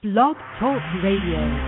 Blog Talk Radio.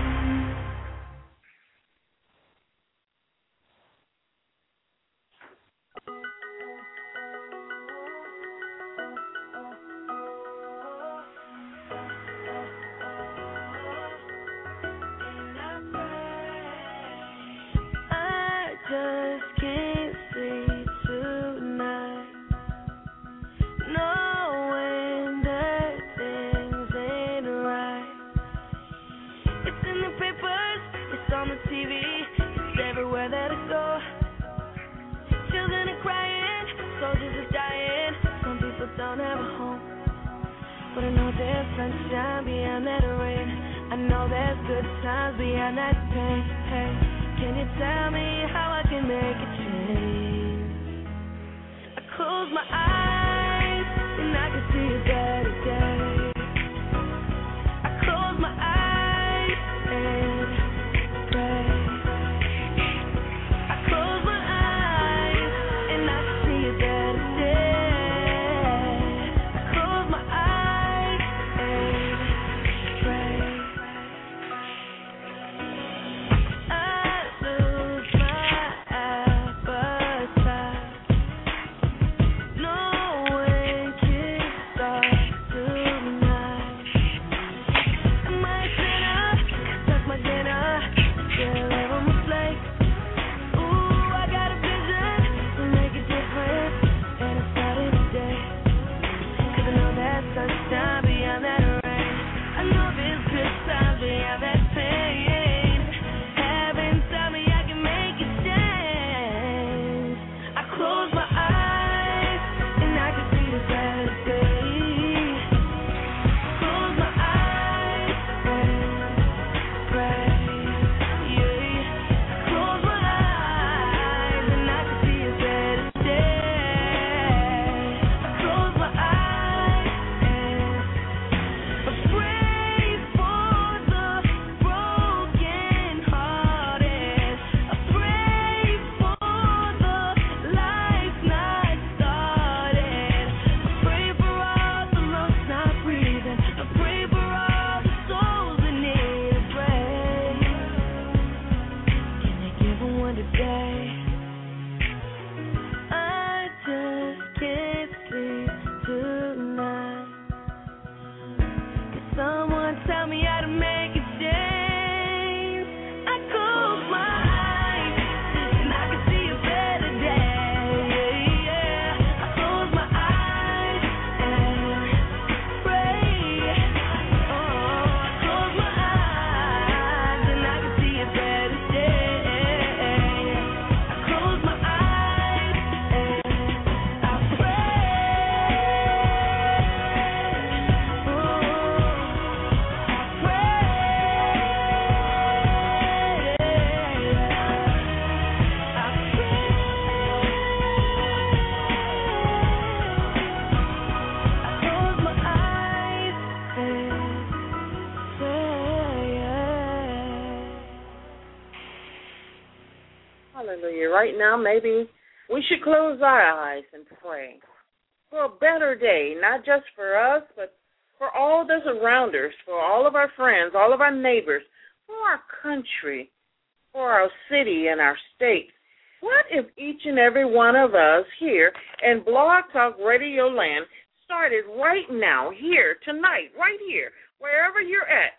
Right now, maybe we should close our eyes and pray for a better day, not just for us, but for all those around us, for all of our friends, all of our neighbors, for our country, for our city and our state. What if each and every one of us here in Blog Talk Radio Land started right now, here, tonight, right here, wherever you're at,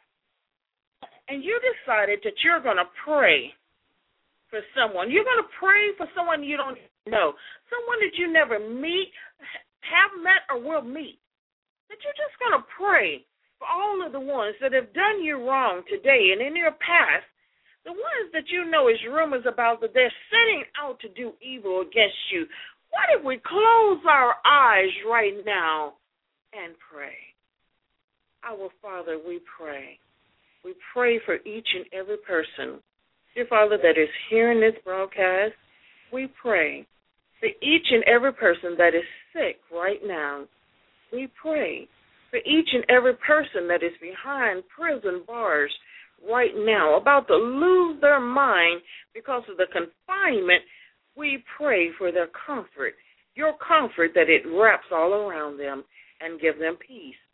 and you decided that you're going to pray for someone. You're going to pray for someone you don't know, someone that you never meet, have met, or will meet. That you're just going to pray for all of the ones that have done you wrong today and in your past, the ones that you know is rumors about that they're setting out to do evil against you. What if we close our eyes right now and pray? Our Father, we pray. We pray for each and every person, dear Father, that is hearing this broadcast. We pray for each and every person that is sick right now. We pray for each and every person that is behind prison bars right now, about to lose their mind because of the confinement. We pray for their comfort, your comfort, that it wraps all around them and give them peace.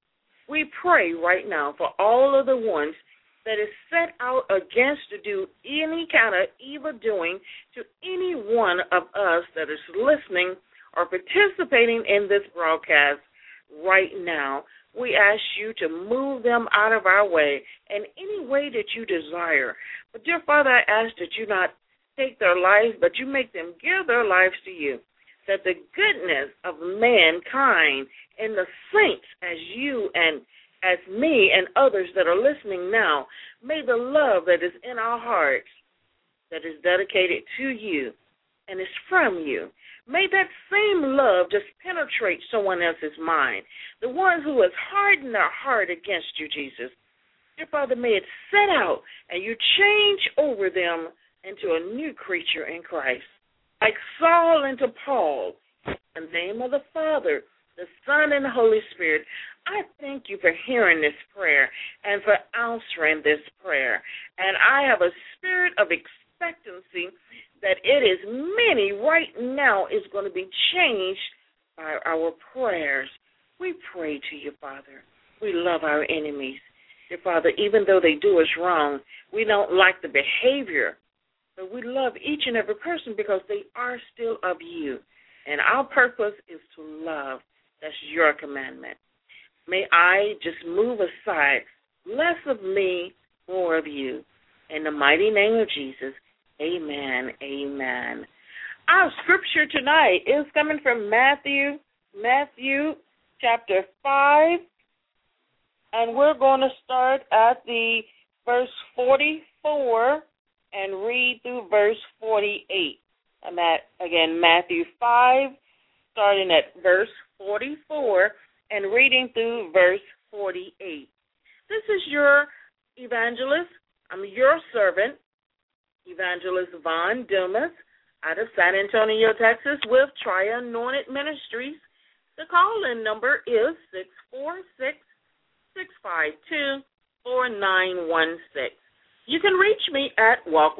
We pray right now for all of the ones that is set out against to do any kind of evil doing to any one of us that is listening or participating in this broadcast right now. We ask you to move them out of our way in any way that you desire. But, dear Father, I ask that you not take their lives, but you make them give their lives to you, that the goodness of mankind and the saints as you and as me and others that are listening now, may the love that is in our hearts, that is dedicated to you and is from you, may that same love just penetrate someone else's mind, the one who has hardened their heart against you, Jesus. Dear Father, may it set out and you change over them into a new creature in Christ, like Saul into Paul, in the name of the Father, the Son, and the Holy Spirit. I thank you for hearing this prayer and for answering this prayer. And I have a spirit of expectancy that it is many right now is going to be changed by our prayers. We pray to you, Father. We love our enemies. Dear Father, even though they do us wrong, we don't like the behavior, but we love each and every person because they are still of you. And our purpose is to love. That's your commandment. May I just move aside, less of me, more of you. In the mighty name of Jesus, amen, amen. Our scripture tonight is coming from Matthew chapter 5, and we're going to start at the verse 44 and read through verse 48. Again, Matthew 5, starting at verse 44 and reading through verse 48. This is your evangelist. I'm your servant, Evangelist Von Dumas, out of San Antonio, Texas, with Tri-Anointed Ministries. The call-in number is 646-652-4916. You can reach me at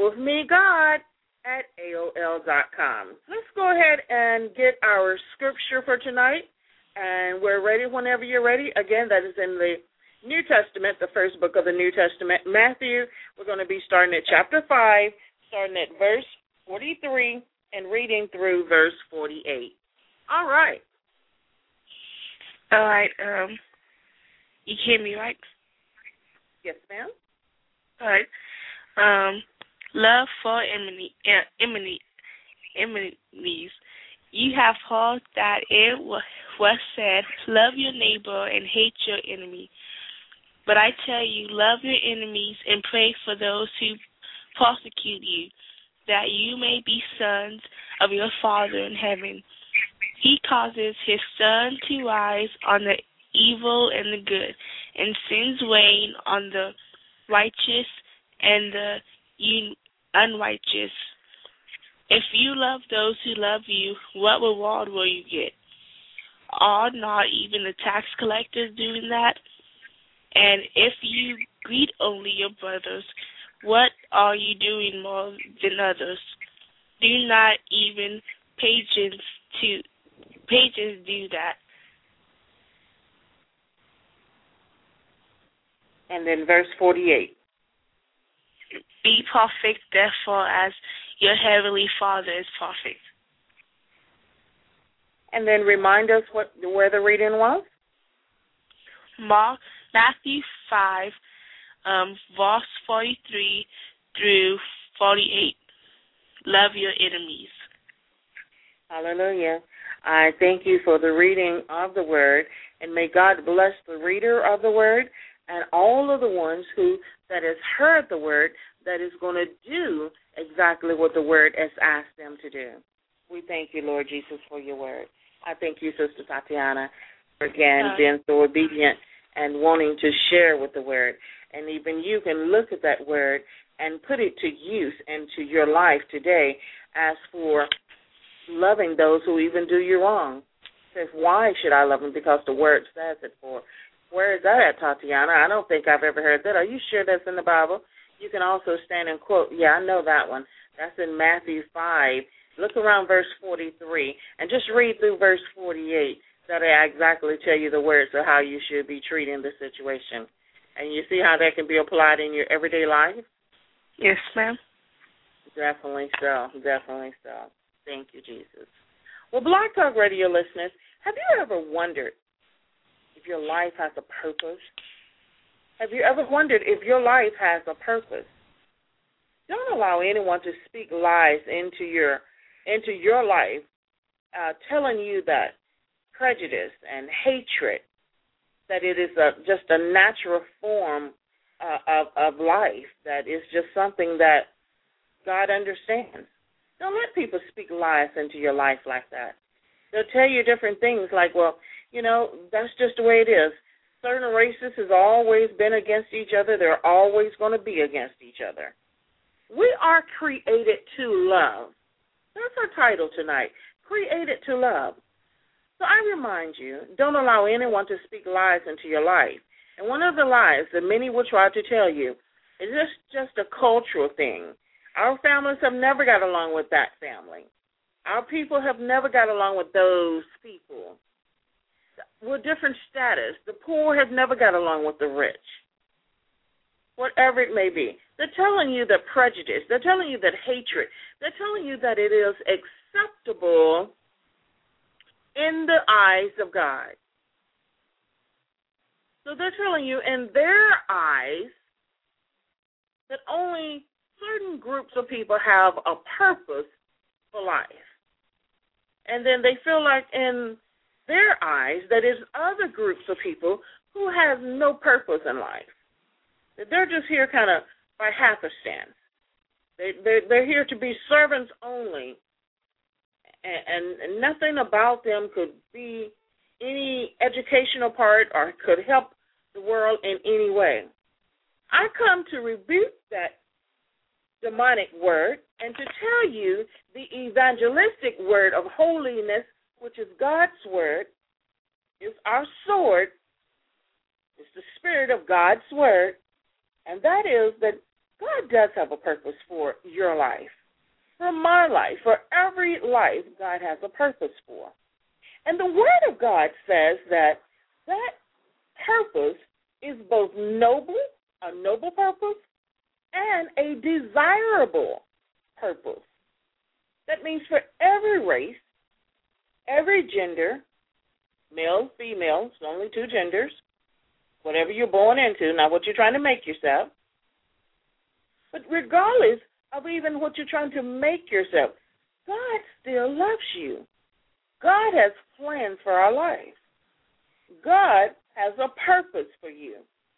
walkwithmegod@aol.com. Let's go ahead and get our scripture for tonight. And we're ready whenever you're ready. Again, that is in the New Testament, the first book of the New Testament, Matthew. We're going to be starting at chapter 5, starting at verse 43, and reading through verse 48. All right. All right. You hear me, right? Yes, ma'am. All right. Love for enemies. You have heard that it was said, love your neighbor and hate your enemy. But I tell you, love your enemies and pray for those who persecute you, that you may be sons of your Father in heaven. He causes his sun to rise on the evil and the good, and sends rain on the righteous and the unrighteous. If you love those who love you, what reward will you get? Are not even the tax collectors doing that? And if you greet only your brothers, what are you doing more than others? Do not even pagans do that? And then verse 48. Be perfect, therefore, as your heavenly Father is perfect. And then remind us where the reading was. Matthew 5, verse 43 through 48. Love your enemies. Hallelujah. I thank you for the reading of the word, and may God bless the reader of the word and all of the ones that has heard the word that is going to do exactly what the word has asked them to do. We thank you, Lord Jesus, for your word. I thank you, Sister Tatiana, for again being so obedient and wanting to share with the word. And even you can look at that word and put it to use and to your life today as for loving those who even do you wrong. Says, why should I love them? Because the word says it for. Where is that at, Tatiana? I don't think I've ever heard that. Are you sure that's in the Bible? You can also stand and quote. Yeah, I know that one. That's in Matthew 5. Look around verse 43 and just read through verse 48. that'll exactly tell you the words of how you should be treating the situation. And you see how that can be applied in your everyday life? Yes, ma'am. Definitely so. Definitely so. Thank you, Jesus. Well, Blog Talk Radio listeners, have you ever wondered if your life has a purpose? Have you ever wondered if your life has a purpose? Don't allow anyone to speak lies into your life, telling you that prejudice and hatred, that it is just a natural form of life, that is just something that God understands. Don't let people speak lies into your life like that. They'll tell you different things like, well, that's just the way it is. Certain races has always been against each other. They're always going to be against each other. We are created to love. That's our title tonight, created to love. So I remind you, don't allow anyone to speak lies into your life. And one of the lies that many will try to tell you is just a cultural thing. Our families have never got along with that family. Our people have never got along with those people. With different status, the poor have never got along with the rich. Whatever it may be. They're telling you that prejudice, they're telling you that hatred, they're telling you that it is acceptable in the eyes of God. So they're telling you in their eyes that only certain groups of people have a purpose for life. And then they feel like in their eyes that is other groups of people who have no purpose in life. They're just here kind of by happenstance. They're here to be servants only, and nothing about them could be any educational part or could help the world in any way. I come to rebuke that demonic word and to tell you the evangelistic word of holiness, which is God's word, is our sword. It's the spirit of God's word. And that is that God does have a purpose for your life, for my life, for every life God has a purpose for. And the Word of God says that purpose is both a noble purpose, and a desirable purpose. That means for every race, every gender, male, female, it's only two genders, whatever you're born into, not what you're trying to make yourself. But regardless of even what you're trying to make yourself, God still loves you. God has plans for our life. God has a purpose for you.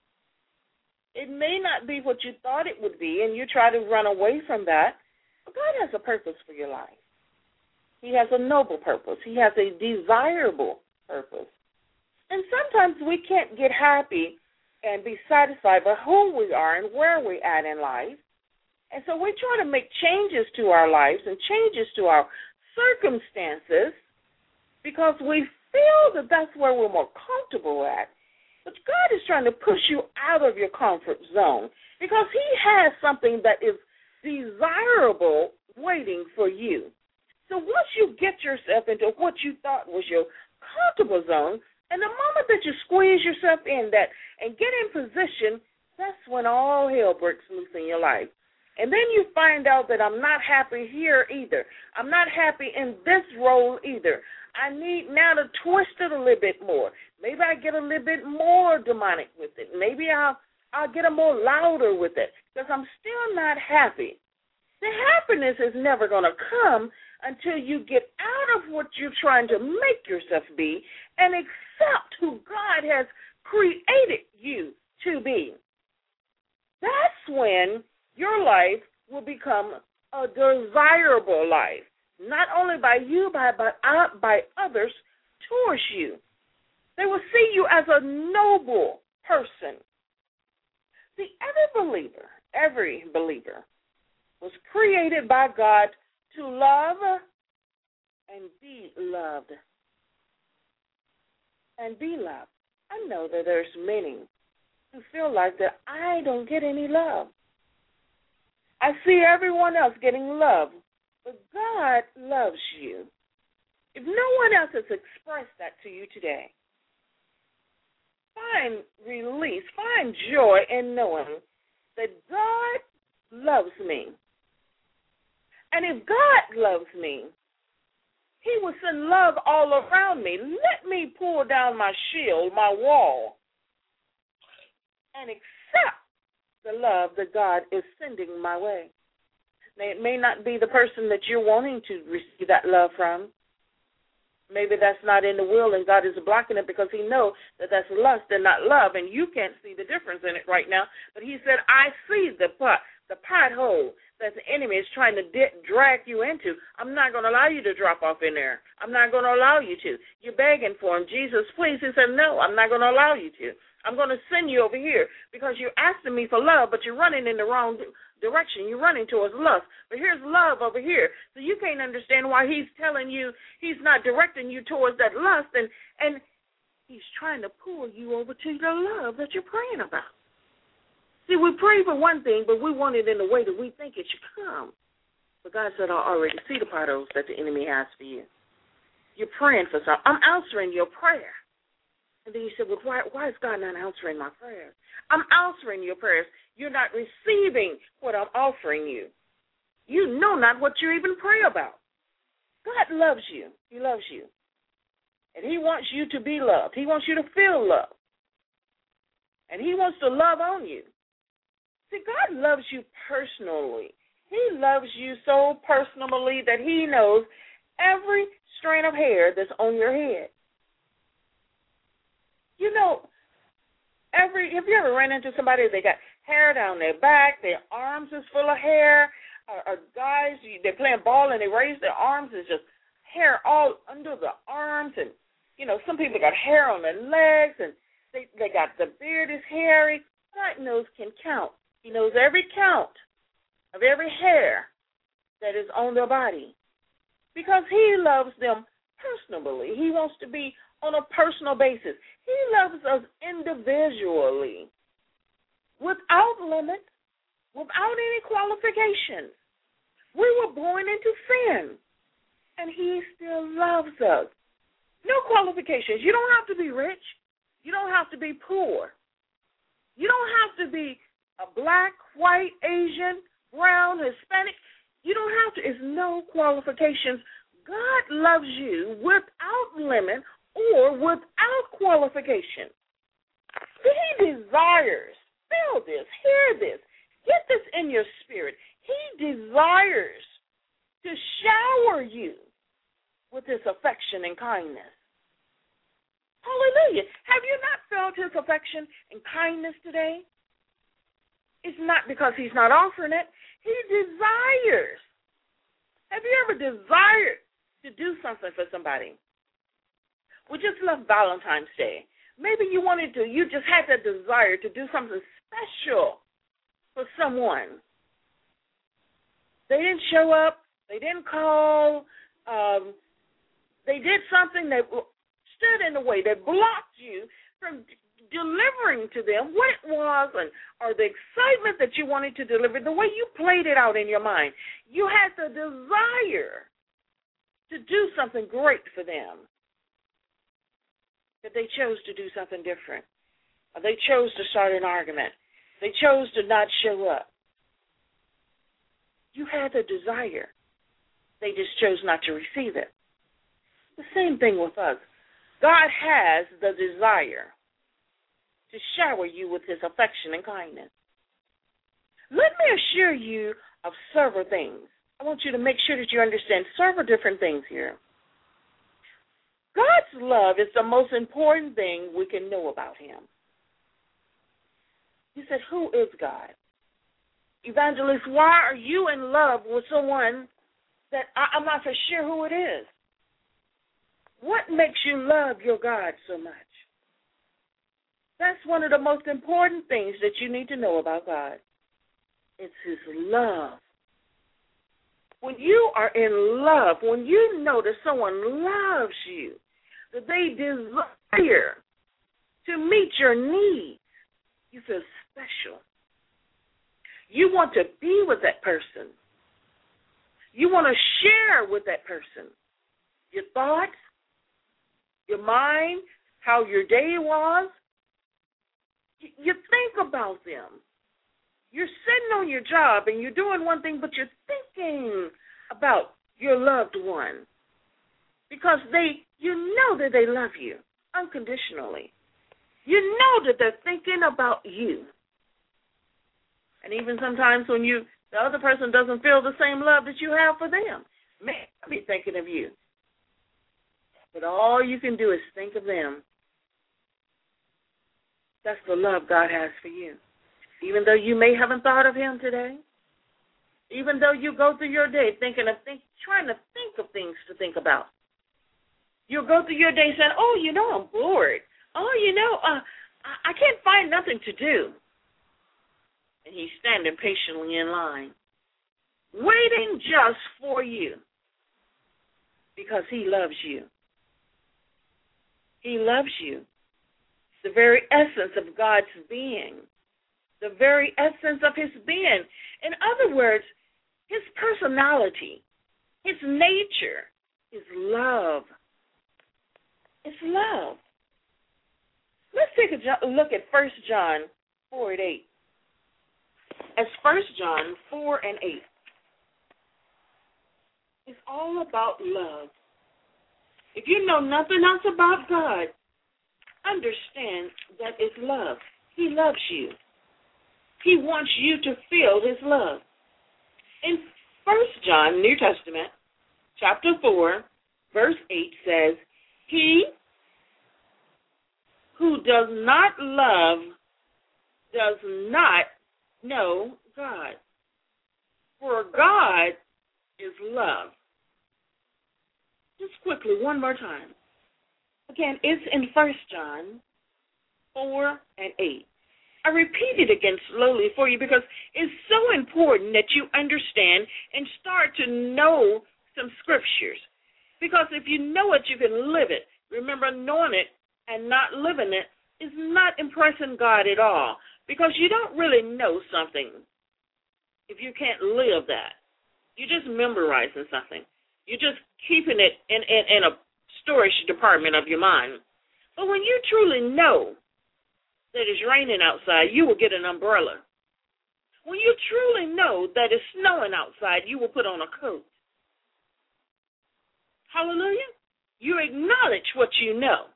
It may not be what you thought it would be, and you try to run away from that, but God has a purpose for your life. He has a noble purpose. He has a desirable purpose. And sometimes we can't get happy and be satisfied by who we are and where we're at in life. And so we try to make changes to our lives and changes to our circumstances because we feel that that's where we're more comfortable at. But God is trying to push you out of your comfort zone because He has something that is desirable waiting for you. So once you get yourself into what you thought was your comfortable zone, and the moment that you squeeze yourself in that and get in position, that's when all hell breaks loose in your life. And then you find out that I'm not happy here either. I'm not happy in this role either. I need now to twist it a little bit more. Maybe I get a little bit more demonic with it. Maybe I'll get a more louder with it because I'm still not happy. The happiness is never going to come until you get out of what you're trying to make yourself be and accept who God has created you to be. That's when your life will become a desirable life, not only by you, but by others towards you. They will see you as a noble person. See, every believer was created by God to love and be loved. And be loved. I know that there's many who feel like that I don't get any love. I see everyone else getting love, but God loves you. If no one else has expressed that to you today, find release, find joy in knowing that God loves me. And if God loves me, He will send love all around me. Let me pull down my shield, my wall, and accept the love that God is sending my way. Now, it may not be the person that you're wanting to receive that love from. Maybe that's not in the will, and God is blocking it because He knows that that's lust and not love, and you can't see the difference in it right now. But He said, I see the pothole that the enemy is trying to drag you into. I'm not going to allow you to drop off in there. I'm not going to allow you to. You're begging for Him. Jesus, please. He said, no, I'm not going to allow you to. I'm going to send you over here because you're asking me for love, but you're running in the wrong direction. You're running towards lust. But here's love over here. So you can't understand why He's telling you, He's not directing you towards that lust, and He's trying to pull you over to the love that you're praying about. See, we pray for one thing, but we want it in the way that we think it should come. But God said, I already see the potholes that the enemy has for you. You're praying for something. I'm answering your prayer. And then you said, well, why is God not answering my prayers? I'm answering your prayers. You're not receiving what I'm offering you. You know not what you even pray about. God loves you. He loves you. And He wants you to be loved. He wants you to feel love. And He wants to love on you. See, God loves you personally. He loves you so personally that He knows every strand of hair that's on your head. You know, have you ever ran into somebody, they got hair down their back, their arms is full of hair, or guys, they're playing ball and they raise their arms, it's just hair all under the arms, and, you know, some people got hair on their legs, and they got, the beard is hairy. God knows, can count. He knows every count of every hair that is on their body because He loves them personally. He wants to be on a personal basis. He loves us individually, without limits, without any qualifications. We were born into sin, and He still loves us. No qualifications. You don't have to be rich. You don't have to be poor. You don't have to be a black, white, Asian, brown, Hispanic. You don't have to. It's no qualifications. God loves you without limit or without qualification. He desires, feel this, hear this, get this in your spirit. He desires to shower you with His affection and kindness. Hallelujah. Have you not felt His affection and kindness today? It's not because He's not offering it. He desires. Have you ever desired to do something for somebody? We just left Valentine's Day. Maybe you just had that desire to do something special for someone. They didn't show up. They didn't call. They did something that stood in the way, that blocked you from delivering to them what it was or the excitement that you wanted to deliver, the way you played it out in your mind. You had the desire to do something great for them. That they chose to do something different. Or they chose to start an argument. They chose to not show up. You had the desire. They just chose not to receive it. The same thing with us. God has the desire to shower you with His affection and kindness. Let me assure you of several things. I want you to make sure that you understand several different things here. God's love is the most important thing we can know about Him. You said, who is God? Evangelist, why are you in love with someone that I'm not for sure who it is? What makes you love your God so much? That's one of the most important things that you need to know about God. It's His love. When you are in love, when you know that someone loves you, that they desire to meet your needs, you feel special. You want to be with that person. You want to share with that person. your thoughts, your mind, how your day was. You think about them. You're sitting on your job and you're doing one thing, but you're thinking about your loved one because you know that they love you unconditionally. You know that they're thinking about you. And even sometimes when the other person doesn't feel the same love that you have for them, may be thinking of you. But all you can do is think of them. That's the love God has for you. Even though you may haven't thought of him today, even though you go through your day trying to think of things to think about. You'll go through your day saying, I'm bored. I can't find nothing to do. And he's standing patiently in line, waiting just for you because he loves you. He loves you. The very essence of God's being. The very essence of his being. In other words, his personality, his nature is love. It's love. Let's take a look at 1 John 4:8. As 1 John 4:8. It's all about love. If you know nothing else about God, understand that it's love. He loves you. He wants you to feel his love. In 1 John, New Testament, chapter 4, verse 8 says, he who does not love does not know God. For God is love. Just quickly, one more time. Again, it's in 1 John 4:8. I repeat it again slowly for you because it's so important that you understand and start to know some scriptures. Because if you know it, you can live it. Remember, knowing it and not living it is not impressing God at all. Because you don't really know something if you can't live that. You're just memorizing something. You're just keeping it in a storage department of your mind. But when you truly know that it's raining outside, you will get an umbrella. When you truly know that it's snowing outside, you will put on a coat. Hallelujah. You acknowledge what you know.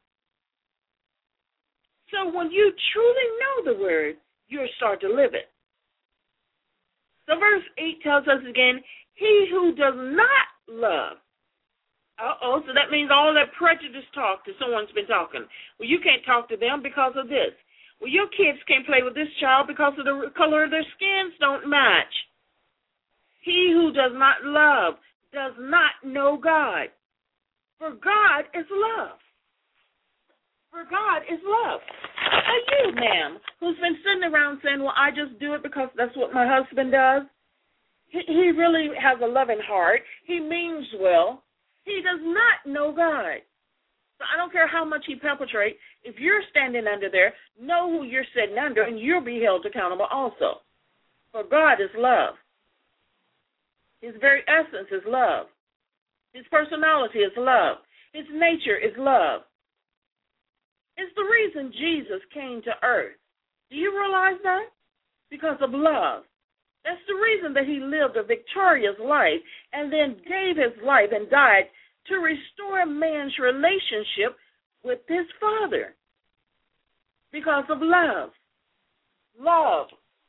So when you truly know the word, you'll start to live it. So verse 8 tells us again, he who does not love. So that means all that prejudice talk that someone's been talking. Well, you can't talk to them because of this. Well, your kids can't play with this child because of the color of their skins don't match. He who does not love does not know God. For God is love. For God is love. Are you, ma'am, who's been sitting around saying, well, I just do it because that's what my husband does? He really has a loving heart. He means well. He does not know God. So I don't care how much he perpetrates. If you're standing under there, know who you're sitting under, and you'll be held accountable also. For God is love. His very essence is love. His personality is love. His nature is love. It's the reason Jesus came to earth. Do you realize that? Because of love. That's the reason that he lived a victorious life and then gave his life and died to restore man's relationship with his Father. Because of love. Love.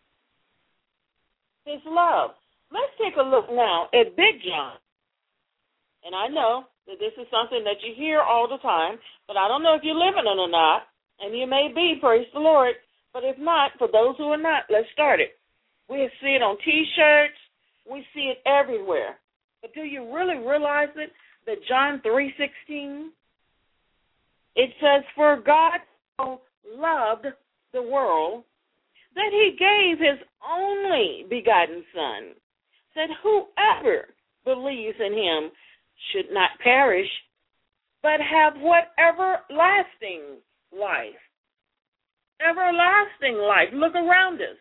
His love. Let's take a look now at Big John. And I know that this is something that you hear all the time, but I don't know if you're living it or not, and you may be, praise the Lord. But if not, for those who are not, let's start it. We see it on T-shirts. We see it everywhere. But do you really realize it? That John 3:16, it says, for God so loved the world that he gave his only begotten Son, that whoever believes in him should not perish, but have what? Everlasting life. Everlasting life. Look around us.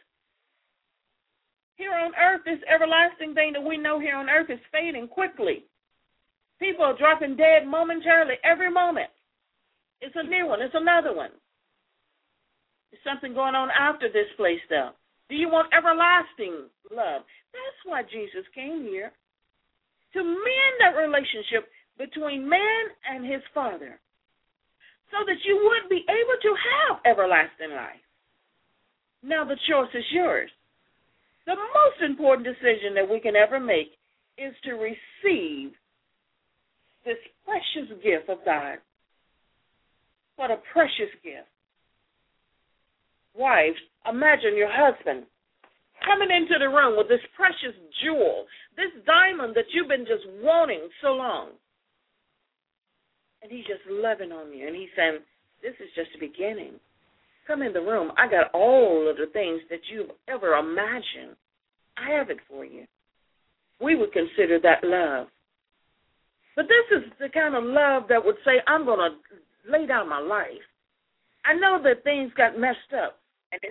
Here on earth, this everlasting thing that we know here on earth is fading quickly. People are dropping dead momentarily, every moment. It's a new one. It's another one. There's something going on after this place, though. Do you want everlasting love? That's why Jesus came here, to mend that relationship between man and his Father, so that you would be able to have everlasting life. Now the choice is yours. The most important decision that we can ever make is to receive this precious gift of God. What a precious gift. Wives, imagine your husband coming into the room with this precious jewel, this diamond that you've been just wanting so long. And he's just loving on you. And he's saying, this is just the beginning. Come in the room. I got all of the things that you've ever imagined. I have it for you. We would consider that love. But this is the kind of love that would say, I'm going to lay down my life. I know that things got messed up. And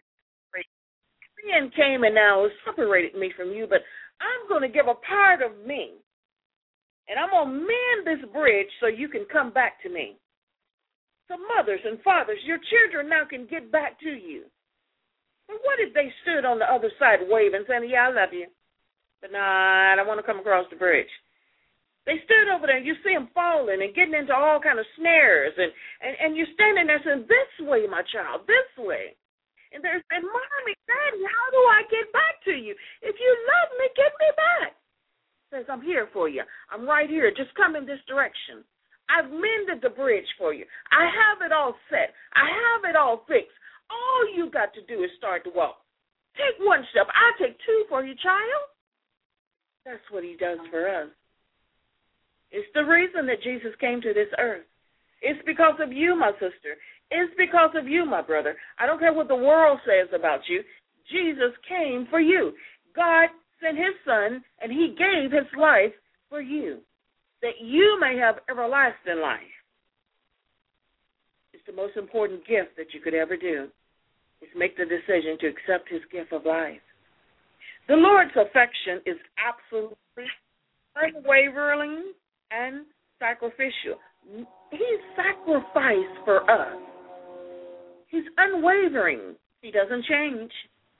sin came and now separated me from you, but I'm going to give a part of me. And I'm going to mend this bridge so you can come back to me. So mothers and fathers, your children now can get back to you. But what if they stood on the other side waving, saying, yeah, I love you, but nah, I don't want to come across the bridge. They stood over there, and you see them falling and getting into all kind of snares, and you're standing there saying, this way, my child, this way. And they're saying, Mommy, Daddy, how do I get back to you? If you love me, get me back. Says, I'm here for you. I'm right here. Just come in this direction. I've mended the bridge for you. I have it all set. I have it all fixed. All you got to do is start to walk. Take one step. I'll take two for you, child. That's what he does for us. It's the reason that Jesus came to this earth. It's because of you, my sister. It's because of you, my brother. I don't care what the world says about you. Jesus came for you. God sent his son, and he gave his life for you, that you may have everlasting life. It's the most important gift that you could ever do, is make the decision to accept his gift of life. The Lord's affection is absolutely unwavering and sacrificial. He sacrificed for us. He's unwavering. He doesn't change.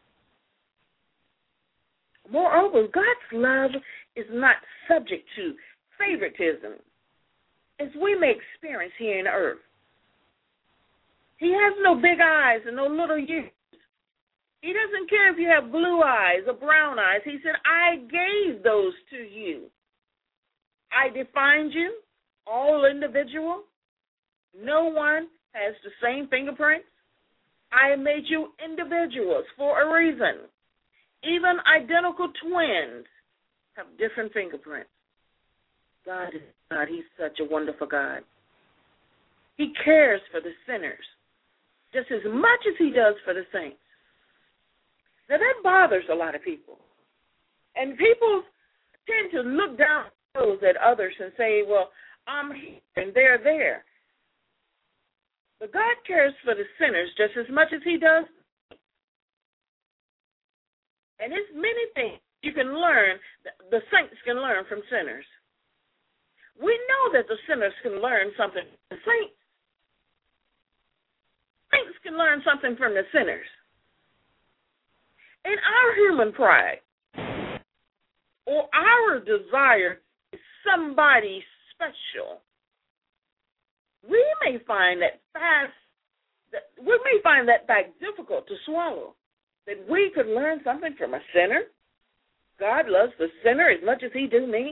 Moreover, God's love is not subject to favoritism, as we may experience here on earth. He has no big eyes and no little ears. He doesn't care if you have blue eyes or brown eyes. He said, I gave those to you. I defined you, all individual. No one has the same fingerprints. I made you individuals for a reason. Even identical twins have different fingerprints. God is God. He's such a wonderful God. He cares for the sinners just as much as he does for the saints. Now, that bothers a lot of people. And people tend to look down at others and say, well, I'm here and they're there. But God cares for the sinners just as much as he does. And there's many things you can learn, the saints can learn from sinners. We know that the sinners can learn something from the saints. Saints can learn something from the sinners. In our human pride, or our desire is somebody special, we may find that fact difficult to swallow. That we could learn something from a sinner. God loves the sinner as much as he do me.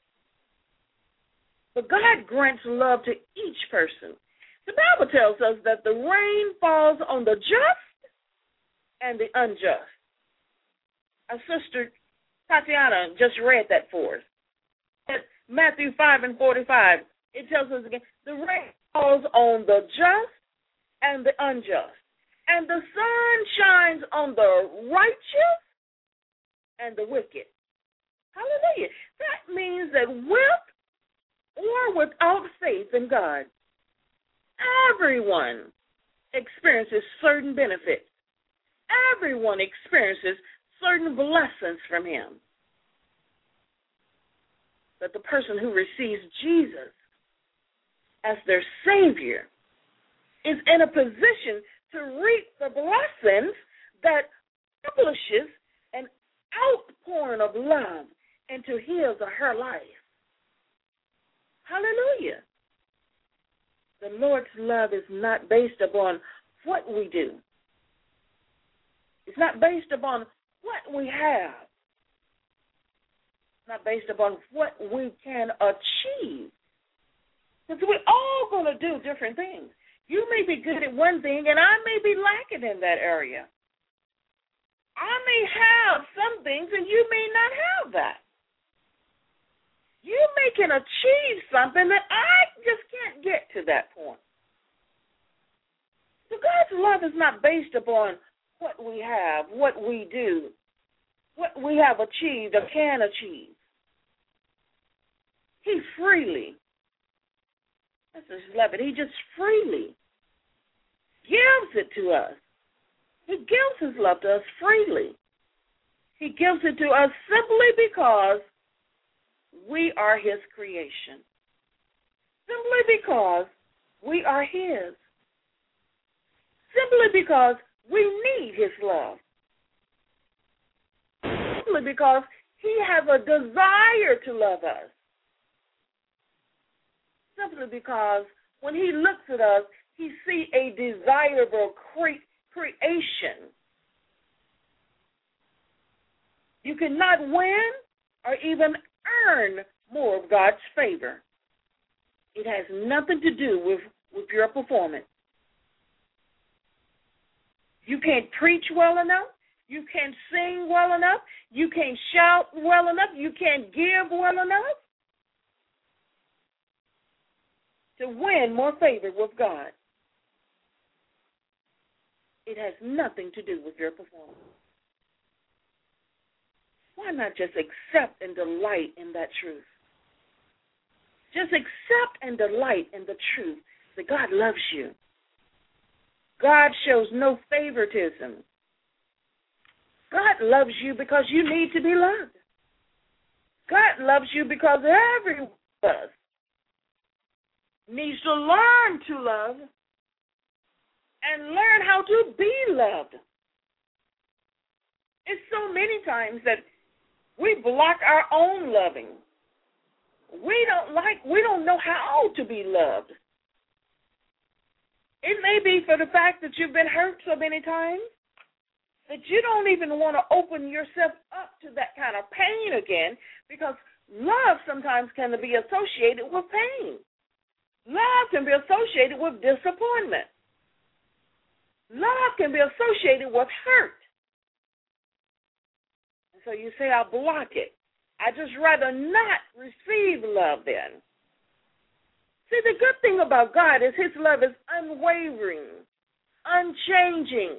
But God grants love to each person. The Bible tells us that the rain falls on the just and the unjust. Our sister Tatiana just read that for us. At Matthew 5:45, it tells us again, the rain falls on the just and the unjust. And the sun shines on the righteous and the wicked. Hallelujah. That means that with or without faith in God, everyone experiences certain benefits. Everyone experiences certain blessings from him. that the person who receives Jesus as their Savior is in a position to reap the blessings that publishes an outpouring of love into his or her life. Hallelujah. The Lord's love is not based upon what we do. It's not based upon what we have. It's not based upon what we can achieve. Because we're all going to do different things. You may be good at one thing, and I may be lacking in that area. I may have some things, and you may not have that. You may can achieve something that I just can't get to that point. So God's love is not based upon what we have, what we do, what we have achieved or can achieve. He freely, let's just love it, he just freely gives it to us. He gives his love to us freely. He gives it to us simply because we are his creation. Simply because we are his. Simply because we need his love. Simply because he has a desire to love us. Simply because when he looks at us, he sees a desirable creation. You cannot win or even earn more of God's favor. It has nothing to do with your performance. You can't preach well enough. You can't sing well enough. You can't shout well enough. You can't give well enough to win more favor with God. It has nothing to do with your performance. Why not just accept and delight in that truth? Just accept and delight in the truth that God loves you. God shows no favoritism. God loves you because you need to be loved. God loves you because every one of us needs to learn to love and learn how to be loved. It's so many times that we block our own loving. We don't know how to be loved. It may be for the fact that you've been hurt so many times that you don't even want to open yourself up to that kind of pain again, because love sometimes can be associated with pain. Love can be associated with disappointment. Love can be associated with hurt. And so you say, I'll block it. I just rather not receive love then. See, the good thing about God is his love is unwavering, unchanging.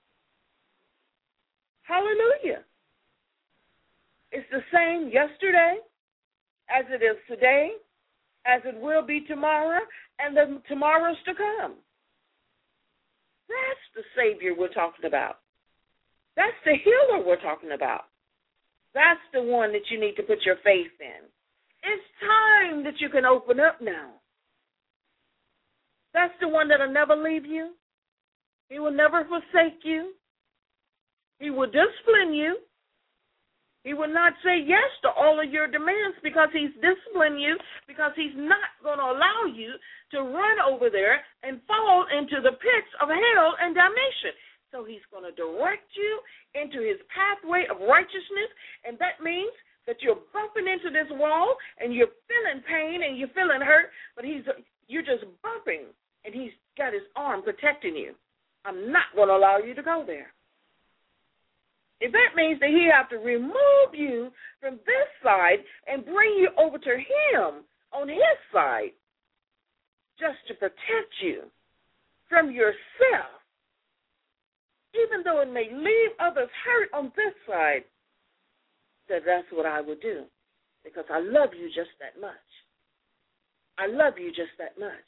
Hallelujah. It's the same yesterday as it is today, as it will be tomorrow, and the tomorrows to come. That's the Savior we're talking about. That's the healer we're talking about. That's the one that you need to put your faith in. It's time that you can open up now. That's the one that will never leave you. He will never forsake you. He will discipline you. He will not say yes to all of your demands because he's disciplining you, because he's not going to allow you to run over there and fall into the pits of hell and damnation. So he's going to direct you into his pathway of righteousness, and that means that you're bumping into this wall and you're feeling pain and you're feeling hurt, but you're just bumping, and he's got his arm protecting you. I'm not going to allow you to go there. If that means that he have to remove you from this side and bring you over to him on his side just to protect you from yourself, even though it may leave others hurt on this side, that's what I would do, because I love you just that much. I love you just that much.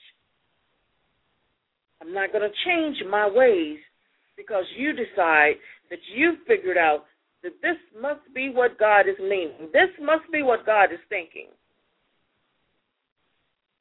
I'm not going to change my ways because you decide that you've figured out that this must be what God is meaning. This must be what God is thinking.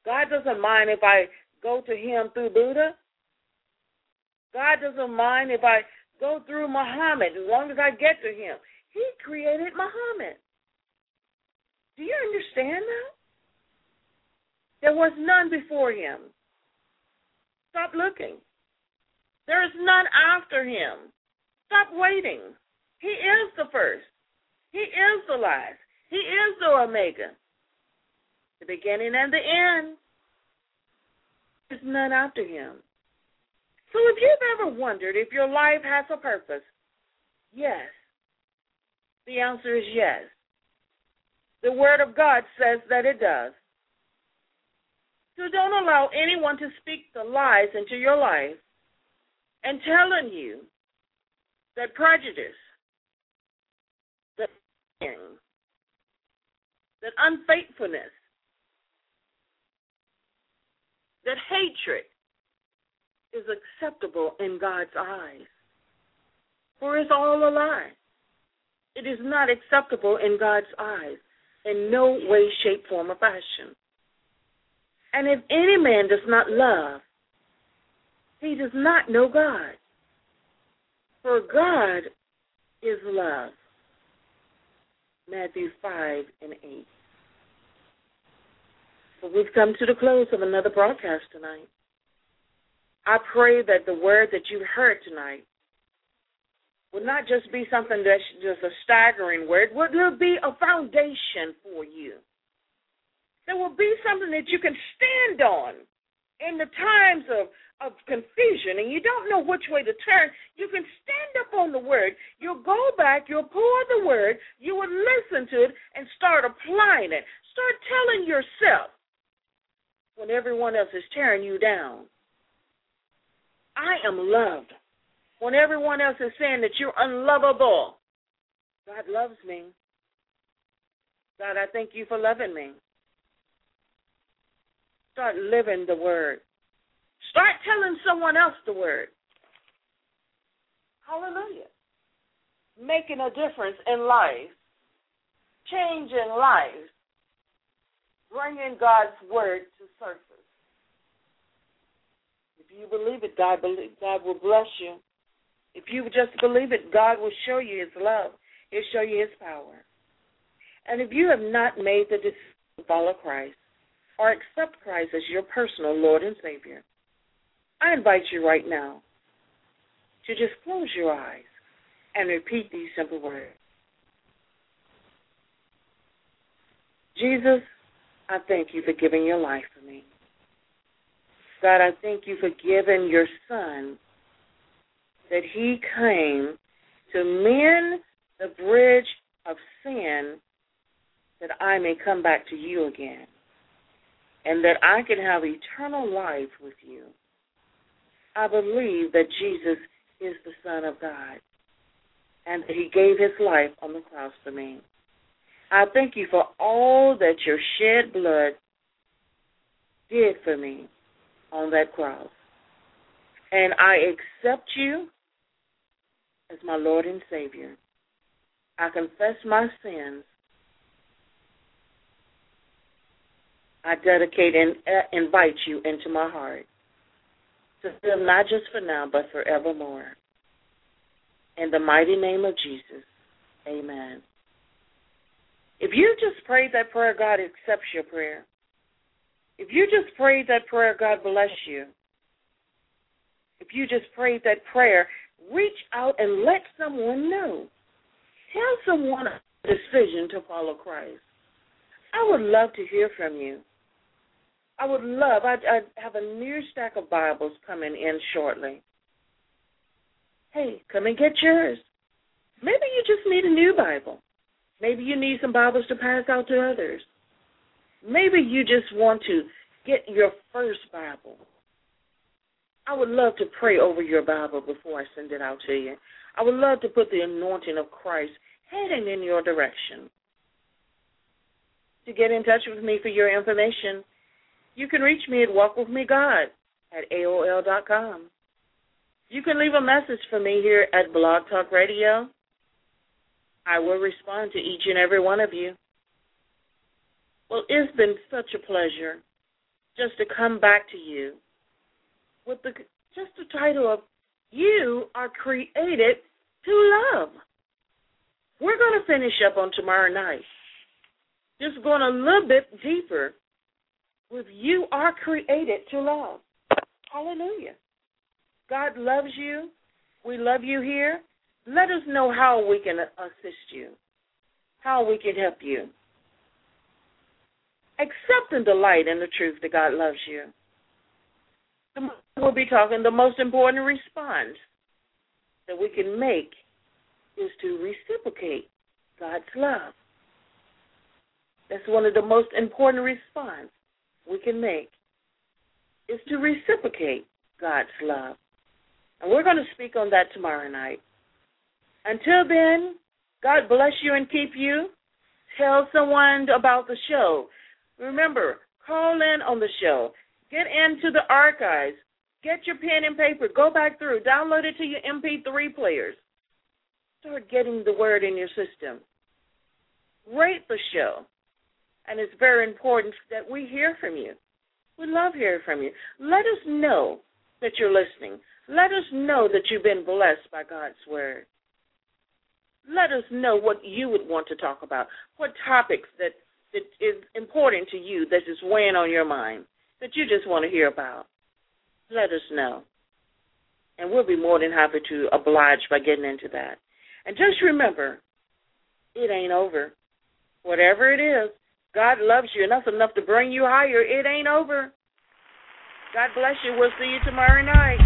God doesn't mind if I go to him through Buddha. God doesn't mind if I go through Muhammad as long as I get to him. He created Muhammad. Do you understand that? There was none before him. Stop looking. There is none after him. Stop waiting. He is the first. He is the last. He is the Omega, the beginning and the end. There's none after him. So if you've ever wondered if your life has a purpose, yes. The answer is yes. The Word of God says that it does. So don't allow anyone to speak the lies into your life and telling you that prejudice, that unfaithfulness, that hatred is acceptable in God's eyes. For it's all a lie. It is not acceptable in God's eyes in no way, shape, form, or fashion. And if any man does not love, he does not know God. For God is love. Matthew 5:8. So we've come to the close of another broadcast tonight. I pray that the word that you've heard tonight will not just be something that's just a staggering word, but it will be a foundation for you. There will be something that you can stand on in the times of confusion and you don't know which way to turn. You can stand up on the word. You'll go back, you'll pour the word, you will listen to it and start applying it. Start telling yourself when everyone else is tearing you down, I am loved. When everyone else is saying that you're unlovable, God loves me. God, I thank you for loving me. Start living the word. Start telling someone else the word. Hallelujah. Making a difference in life. Changing lives. Bringing God's word to surface. If you believe it, God will bless you. If you just believe it, God will show you his love. He'll show you his power. And if you have not made the decision to follow Christ or accept Christ as your personal Lord and Savior, I invite you right now to just close your eyes and repeat these simple words. Jesus, I thank you for giving your life for me. God, I thank you for giving your Son that he came to mend the bridge of sin that I may come back to you again and that I can have eternal life with you. I believe that Jesus is the Son of God and that he gave his life on the cross for me. I thank you for all that your shed blood did for me on that cross. And I accept you as my Lord and Savior. I confess my sins. I dedicate and invite you into my heart to live not just for now, but forevermore. In the mighty name of Jesus, amen. If you just prayed that prayer, God accepts your prayer. If you just prayed that prayer, God bless you. If you just prayed that prayer, reach out and let someone know. Tell someone a decision to follow Christ. I would love to hear from you. I have a new stack of Bibles coming in shortly. Hey, come and get yours. Maybe you just need a new Bible. Maybe you need some Bibles to pass out to others. Maybe you just want to get your first Bible. I would love to pray over your Bible before I send it out to you. I would love to put the anointing of Christ heading in your direction. To get in touch with me for your information, you can reach me at walkwithmegod@AOL.com. You can leave a message for me here at Blog Talk Radio. I will respond to each and every one of you. Well, it's been such a pleasure just to come back to you with just the title of You Are Created to Love. We're going to finish up on tomorrow night, just going a little bit deeper with You Are Created to Love. Hallelujah. God loves you. We love you here. Let us know how we can assist you, how we can help you. Accepting the light and the truth that God loves you. We'll be talking the most important response that we can make is to reciprocate God's love. That's one of the most important responses we can make, is to reciprocate God's love. And we're going to speak on that tomorrow night. Until then, God bless you and keep you. Tell someone about the show. Remember, call in on the show. Get into the archives. Get your pen and paper. Go back through. Download it to your MP3 players. Start getting the word in your system. Rate the show. And it's very important that we hear from you. We love hearing from you. Let us know that you're listening. Let us know that you've been blessed by God's word. Let us know what you would want to talk about, what topics that is important to you, that is weighing on your mind, that you just want to hear about. Let us know. And we'll be more than happy to oblige by getting into that. And just remember, it ain't over. Whatever it is, God loves you, and that's enough to bring you higher. It ain't over. God bless you. We'll see you tomorrow night.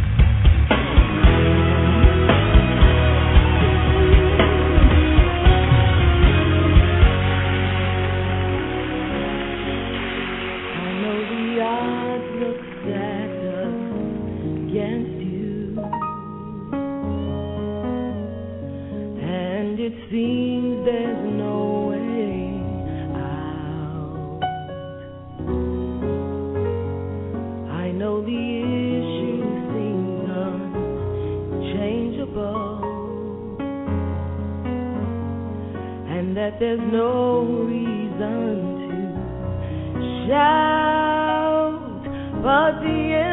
It seems there's no way out. I know the issue seems unchangeable, and that there's no reason to shout, but the